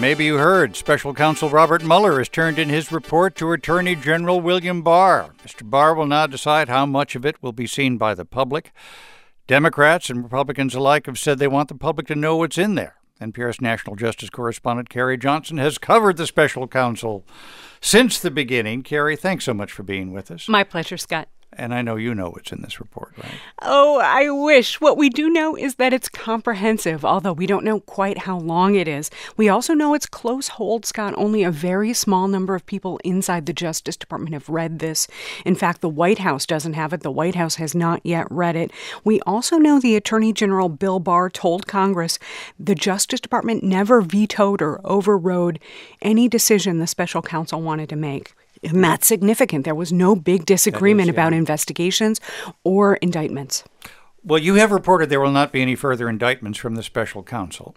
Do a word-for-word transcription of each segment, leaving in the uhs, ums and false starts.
maybe you heard, Special Counsel Robert Mueller has turned in his report to Attorney General William Barr. Mister Barr will now decide how much of it will be seen by the public. Democrats and Republicans alike have said they want the public to know what's in there. N P R's national justice correspondent Carrie Johnson has covered the special counsel since the beginning. Carrie, thanks so much for being with us. My pleasure, Scott. And I know you know what's in this report, right? Oh, I wish. What we do know is that it's comprehensive, although we don't know quite how long it is. We also know it's close hold, Scott. Only a very small number of people inside the Justice Department have read this. In fact, the White House doesn't have it. The White House has not yet read it. We also know the Attorney General Bill Barr told Congress the Justice Department never vetoed or overrode any decision the special counsel wanted to make. And that's significant. There was no big disagreement is, yeah. about investigations or indictments. Well, you have reported there will not be any further indictments from the special counsel.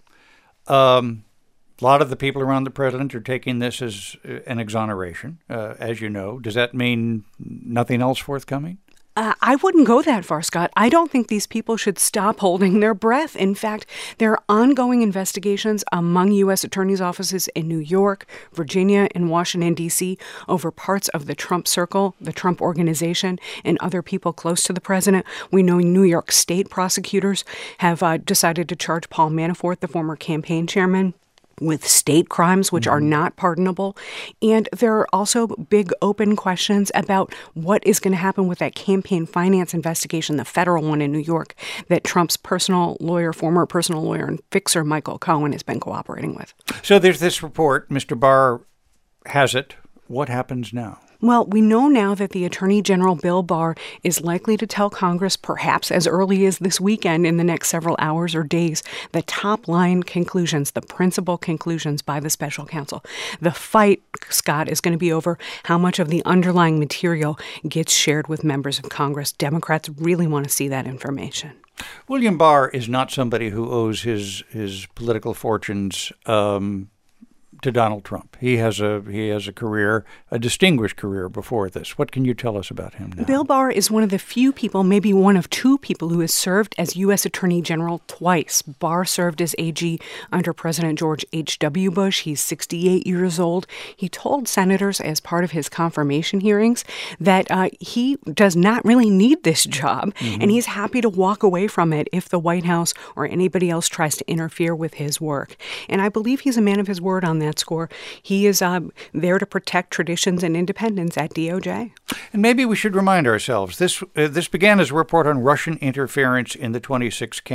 Um, a lot of the people around the president are taking this as an exoneration, uh, as you know. Does that mean nothing else forthcoming? Uh, I wouldn't go that far, Scott. I don't think these people should stop holding their breath. In fact, there are ongoing investigations among U S attorneys' offices in New York, Virginia, and Washington, D C over parts of the Trump Circle, the Trump Organization, and other people close to the president. We know New York state prosecutors have uh, decided to charge Paul Manafort, the former campaign chairman, with state crimes, which are not pardonable. And there are also big open questions about what is going to happen with that campaign finance investigation, the federal one in New York, that Trump's personal lawyer, former personal lawyer and fixer Michael Cohen has been cooperating with. So there's this report. Mister Barr has it. What happens now? Well, we know now that the Attorney General Bill Barr is likely to tell Congress, perhaps as early as this weekend in the next several hours or days, the top-line conclusions, the principal conclusions by the special counsel. The fight, Scott, is going to be over how much of the underlying material gets shared with members of Congress. Democrats really want to see that information. William Barr is not somebody who owes his his political fortunes um to Donald Trump. He has a he has a career, a distinguished career before this. What can you tell us about him now? Bill Barr is one of the few people, maybe one of two people, who has served as U S Attorney General twice. Barr served as A G under President George H W. Bush. He's sixty-eight years old. He told senators as part of his confirmation hearings that uh, he does not really need this job, mm-hmm. and he's happy to walk away from it if the White House or anybody else tries to interfere with his work. And I believe he's a man of his word on that score. He is uh, there to protect traditions and independence at D O J. And maybe we should remind ourselves, this uh, this began as a report on Russian interference in the twenty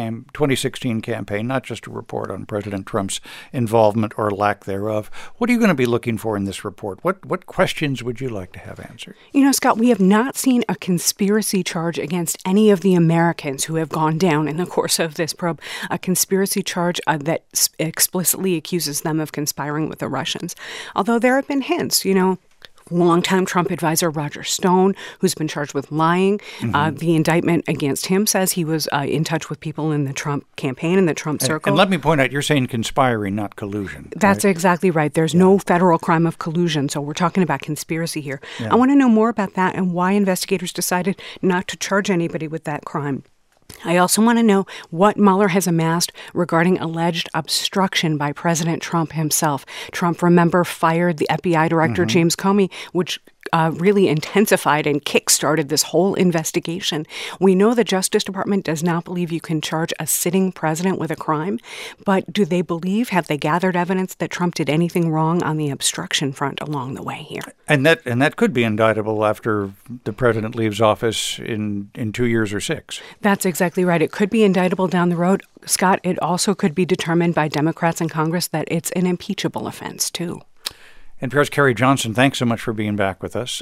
sixteen campaign, not just a report on President Trump's involvement or lack thereof. What are you going to be looking for in this report? What what questions would you like to have answered? You know, Scott, we have not seen a conspiracy charge against any of the Americans who have gone down in the course of this probe, a conspiracy charge uh, that explicitly accuses them of conspiring with the Russians. Although there have been hints, you know, longtime Trump advisor Roger Stone, who's been charged with lying. Mm-hmm. Uh, the indictment against him says he was uh, in touch with people in the Trump campaign, in the Trump circle. And, and let me point out, you're saying conspiring, not collusion. That's right? Exactly right. There's yeah. no federal crime of collusion, so we're talking about conspiracy here. Yeah. I want to know more about that and why investigators decided not to charge anybody with that crime. I also want to know what Mueller has amassed regarding alleged obstruction by President Trump himself. Trump, remember, fired the F B I Director mm-hmm. James Comey, which uh, really intensified and kick-started this whole investigation. We know the Justice Department does not believe you can charge a sitting president with a crime, but do they believe, have they gathered evidence that Trump did anything wrong on the obstruction front along the way here? And that and that could be indictable after the president leaves office in, in two years or six. That's exactly right. It could be indictable down the road. Scott, it also could be determined by Democrats in Congress that it's an impeachable offense, too. N P R's Carrie Johnson, thanks so much for being back with us.